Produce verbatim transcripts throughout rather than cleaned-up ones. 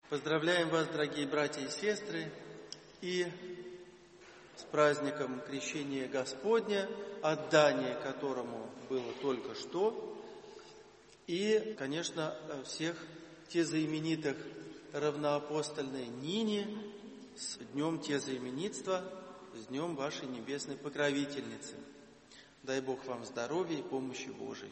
Поздравляем вас, дорогие братья и сестры, и с праздником Крещения Господня, отдание которому было только что, и, конечно, всех тезаименитых равноапостольной Нине с днем тезаименитства, с днем вашей небесной покровительницы. Дай Бог вам здоровья и помощи Божией.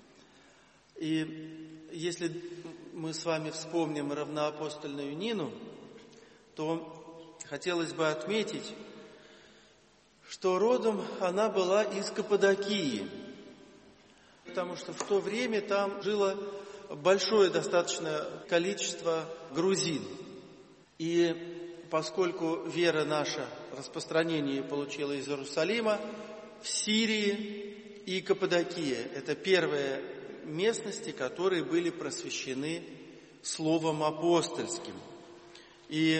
И если мы с вами вспомним равноапостольную Нину, то хотелось бы отметить, что родом она была из Каппадокии, потому что в то время там жило большое достаточно количество грузин. И поскольку вера наша, распространение получила из Иерусалима, в Сирии и Каппадокия – это первые местности, которые были просвещены словом апостольским. И,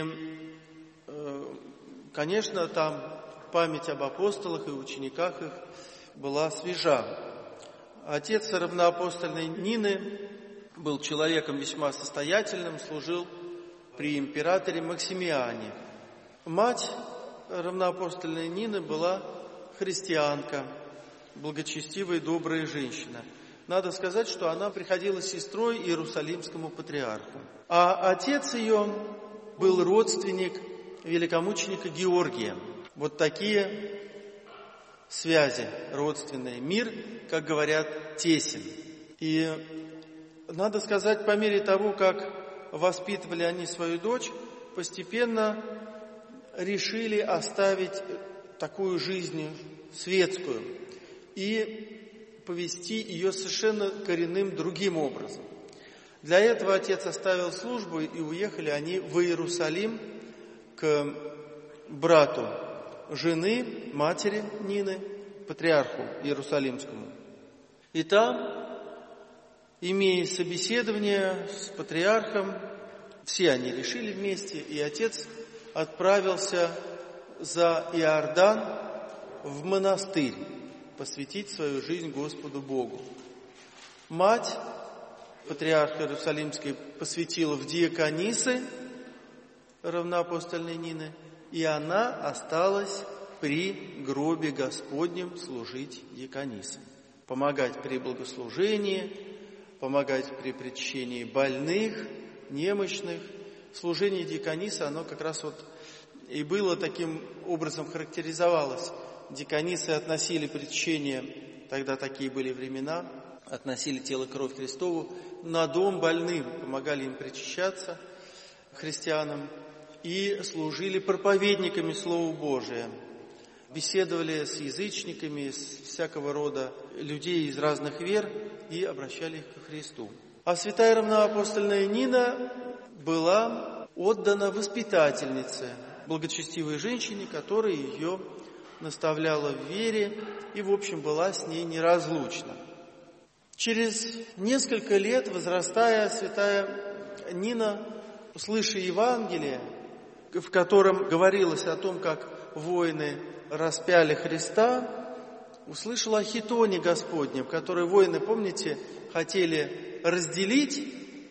конечно, там память об апостолах и учениках их была свежа. Отец равноапостольной Нины был человеком весьма состоятельным, служил при императоре Максимиане. Мать равноапостольной Нины была христианка, благочестивая и добрая женщина. Надо сказать, что она приходила сестрой Иерусалимскому патриарху. А отец ее был родственник великомученика Георгия. Вот такие связи родственные. Мир, как говорят, тесен. И надо сказать, по мере того, как воспитывали они свою дочь, постепенно решили оставить такую жизнь светскую и повести ее совершенно коренным другим образом. Для этого отец оставил службу, и уехали они в Иерусалим к брату жены, матери Нины, патриарху Иерусалимскому. И там, имея собеседование с патриархом, все они решили вместе, и отец отправился за Иордан в монастырь посвятить свою жизнь Господу Богу. Мать патриарха Иерусалимской посвятила в диаконисы равноапостольной Нины, и она осталась при гробе Господнем служить диаконисой, помогать при богослужении, помогать при причащении больных, немощных. Служение диаконисы, оно как раз вот и было таким образом характеризовалось. Диконисы относили причащение, тогда такие были времена, относили тело, кровь Христову на дом больным, помогали им причащаться, христианам, и служили проповедниками Слова Божия. Беседовали с язычниками, с всякого рода людей из разных вер и обращали их ко Христу. А святая равноапостольная Нина была отдана воспитательнице, благочестивой женщине, которая ее наставляла в вере и, в общем, была с ней неразлучна. Через несколько лет, возрастая, святая Нина, слыша Евангелие, в котором говорилось о том, как воины распяли Христа, услышала о хитоне Господнем, который воины, помните, хотели разделить,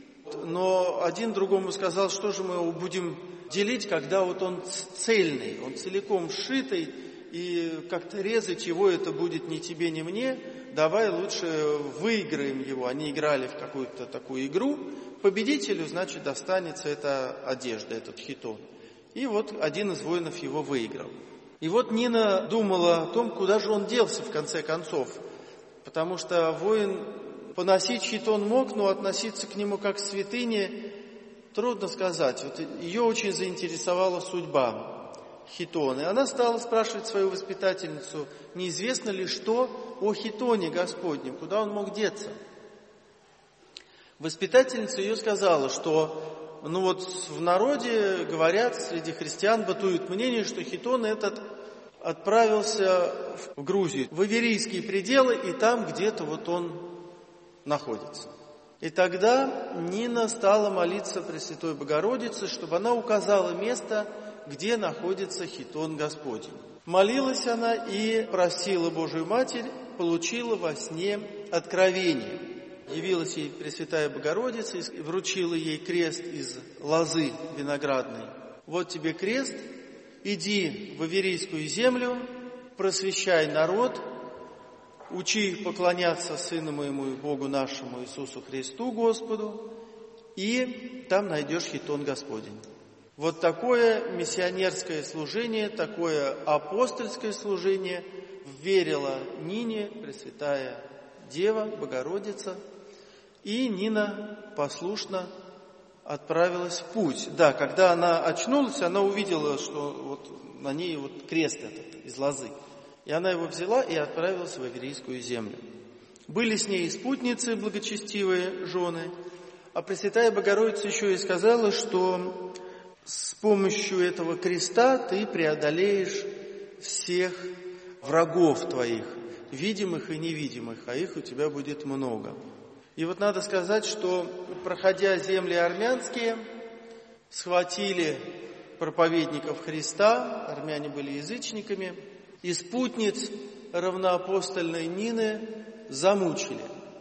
но один другому сказал, что же мы его будем делить, когда вот он цельный, он целиком сшитый, и как-то резать его это будет ни тебе, ни мне, давай лучше выиграем его. Они играли в какую-то такую игру, победителю, значит, достанется эта одежда, этот хитон. И вот один из воинов его выиграл. И вот Нина думала о том, куда же он делся в конце концов, потому что воин поносить хитон мог, но относиться к нему как к святыне трудно сказать. Вот ее очень заинтересовала судьба хитона. И она стала спрашивать свою воспитательницу, неизвестно ли что о хитоне Господнем, куда он мог деться. Воспитательница ее сказала, что ну вот в народе говорят, среди христиан бытует мнение, что хитон этот отправился в Грузию, в Иверийские пределы, и там где-то вот он находится. И тогда Нина стала молиться Пресвятой Богородице, чтобы она указала место, где находится хитон Господень. Молилась она и просила Божию Матерь, получила во сне откровение. явилась ей Пресвятая Богородица и вручила ей крест из лозы виноградной. Вот тебе крест, иди в Иверийскую землю, просвещай народ, учи поклоняться Сыну Моему и Богу нашему Иисусу Христу Господу, и там найдешь хитон Господень. Вот такое миссионерское служение, такое апостольское служение верила Нине Пресвятая Дева, Богородица, и Нина послушно отправилась в путь. Да, когда она очнулась, она увидела, что вот на ней вот крест этот из лозы. И она его взяла и отправилась в Иверийскую землю. Были с ней и спутницы, благочестивые жены, а Пресвятая Богородица еще и сказала, что с помощью этого креста ты преодолеешь всех врагов твоих, видимых и невидимых, а их у тебя будет много. И вот надо сказать, что, проходя земли армянские, схватили проповедников Христа, армяне были язычниками, и спутниц равноапостольной Нины замучили.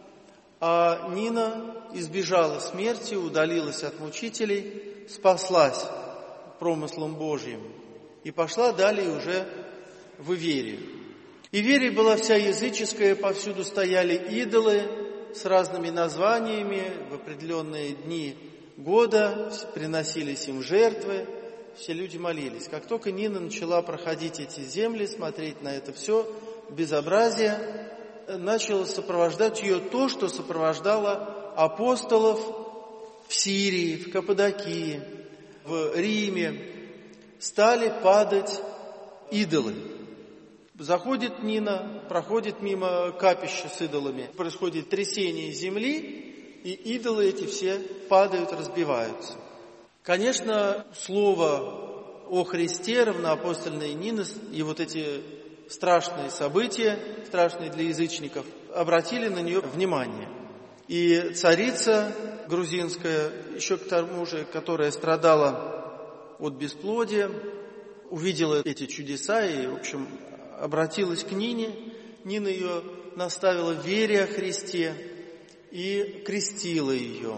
А Нина избежала смерти, удалилась от мучителей, спаслась промыслом Божьим и пошла далее уже в Иверию. Иверия была вся языческая, повсюду стояли идолы с разными названиями, в определенные дни года приносились им жертвы, все люди молились. Как только Нина начала проходить эти земли, смотреть на это все безобразие, начало сопровождать ее то, что сопровождало апостолов в Сирии, в Каппадокии, в Риме. Стали падать идолы. Заходит Нина, проходит мимо капища с идолами, происходит трясение земли, и идолы эти все падают, разбиваются. Конечно, слово о Христе, равноапостольной Нины, и вот эти страшные события, страшные для язычников, обратили на нее внимание. И царица грузинская, еще к тому же, которая страдала от бесплодия, увидела эти чудеса и, в общем, обратилась к Нине. Нина ее наставила в вере о Христе и крестила ее.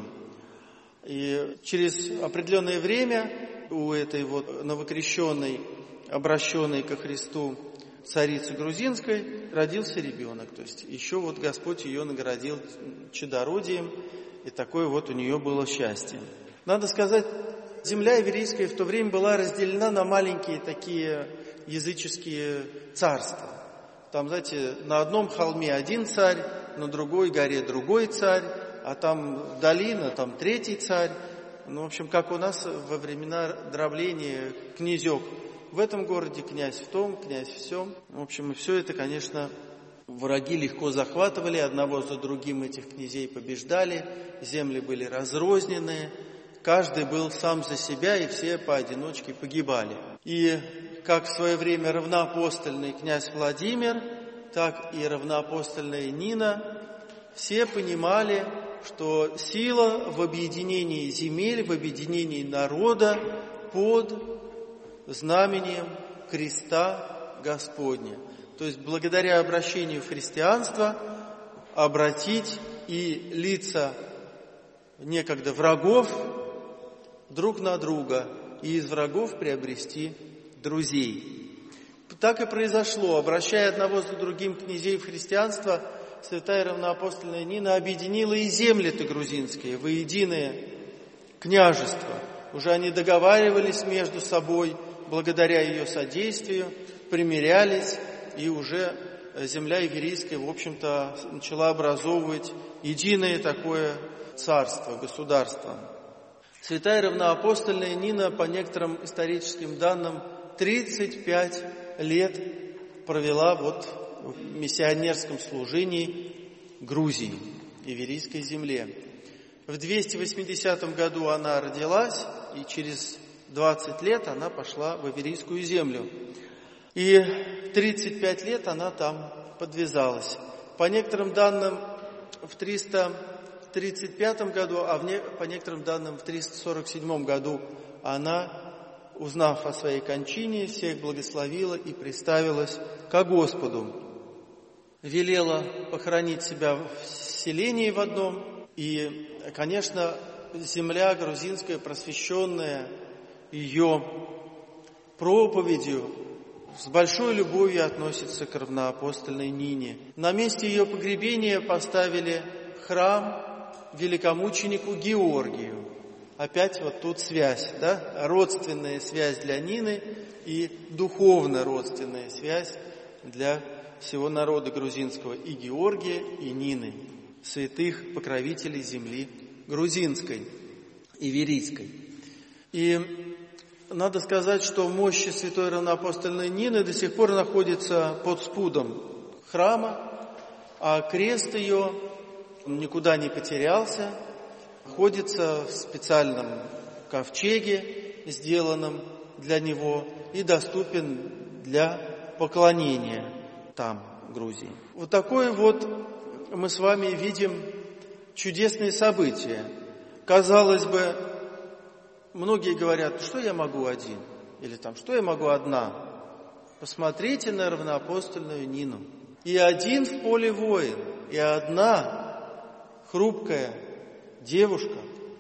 И через определенное время у этой вот новокрещенной, обращенной ко Христу царицы грузинской, родился ребенок. То есть еще вот Господь ее наградил чадородием, и такое вот у нее было счастье. Надо сказать, земля иверийская в то время была разделена на маленькие такие языческие царства. Там, знаете, на одном холме один царь, на другой горе другой царь, а там долина, там третий царь. Ну, в общем, как у нас во времена дробления князек в этом городе, князь в том, князь в сём. В общем, и все это, конечно, враги легко захватывали, одного за другим этих князей побеждали, земли были разрозненные, каждый был сам за себя, и все поодиночке погибали. И как в свое время равноапостольный князь Владимир, так и равноапостольная Нина, все понимали, что сила в объединении земель, в объединении народа под знаменем креста Господня. То есть благодаря обращению в христианство обратить и лица некогда врагов друг на друга, и из врагов приобрести друзей. Так и произошло. Обращая одного за другим князей в христианство, святая равноапостольная Нина объединила и земли-то грузинские в единое княжество. Уже они договаривались между собой, благодаря ее содействию, примирялись, и уже земля иверийская, в общем-то, начала образовывать единое такое царство, государство. Святая равноапостольная Нина, по некоторым историческим данным, тридцать пять лет провела вот в миссионерском служении Грузии, иверийской земле. В двести восьмидесятом году она родилась, и через двадцать лет она пошла в Иверийскую землю. И тридцать пять лет она там подвязалась. По некоторым данным, в триста тридцать пятом году, а в не, по некоторым данным, в триста сорок седьмом году она, узнав о своей кончине, всех благословила и приставилась ко Господу. Велела похоронить себя в селении в одном. И, конечно, земля грузинская, просвещенная ее проповедью, с большой любовью относится к равноапостольной Нине. На месте ее погребения поставили храм великомученику Георгию. Опять вот тут связь, да? Родственная связь для Нины и духовно-родственная связь для всего народа грузинского, и Георгия, и Нины, святых покровителей земли грузинской и верийской. И надо сказать, что мощи святой равноапостольной Нины до сих пор находятся под спудом храма, а крест ее никуда не потерялся, находится в специальном ковчеге, сделанном для него, и доступен для поклонения там, в Грузии. Вот такое вот мы с вами видим чудесные события. Казалось бы, многие говорят, что я могу один? Или там, что я могу одна? Посмотрите на равноапостольную Нину. И один в поле воин, и одна хрупкая девушка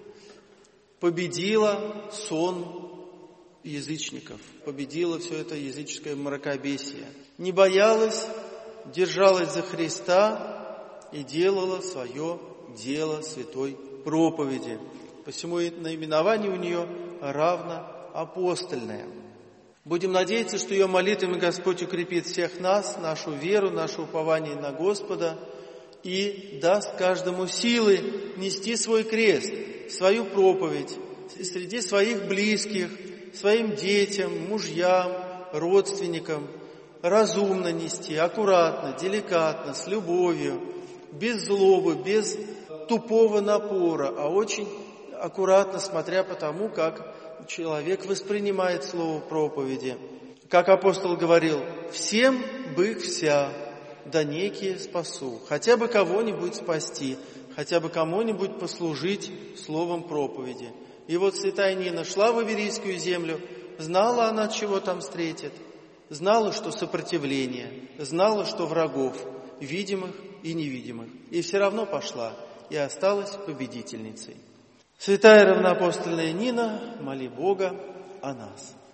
победила сон язычников, победила все это языческое мракобесие. Не боялась, держалась за Христа и делала свое дело святой проповеди. Посему и наименование у нее равноапостольное. Будем надеяться, что ее молитвами Господь укрепит всех нас, нашу веру, наше упование на Господа и даст каждому силы нести свой крест, свою проповедь среди своих близких, своим детям, мужьям, родственникам, разумно нести, аккуратно, деликатно, с любовью, без злобы, без тупого напора, а очень аккуратно, смотря по тому, как человек воспринимает слово проповеди. Как апостол говорил, всем бы вся, да некие спасу. Хотя бы кого-нибудь спасти, хотя бы кому-нибудь послужить словом проповеди. И вот святая Нина шла в Иверийскую землю, знала она, чего там встретит, знала, что сопротивление, знала, что врагов, видимых и невидимых. И все равно пошла и осталась победительницей. Святая равноапостольная Нина, моли Бога о нас.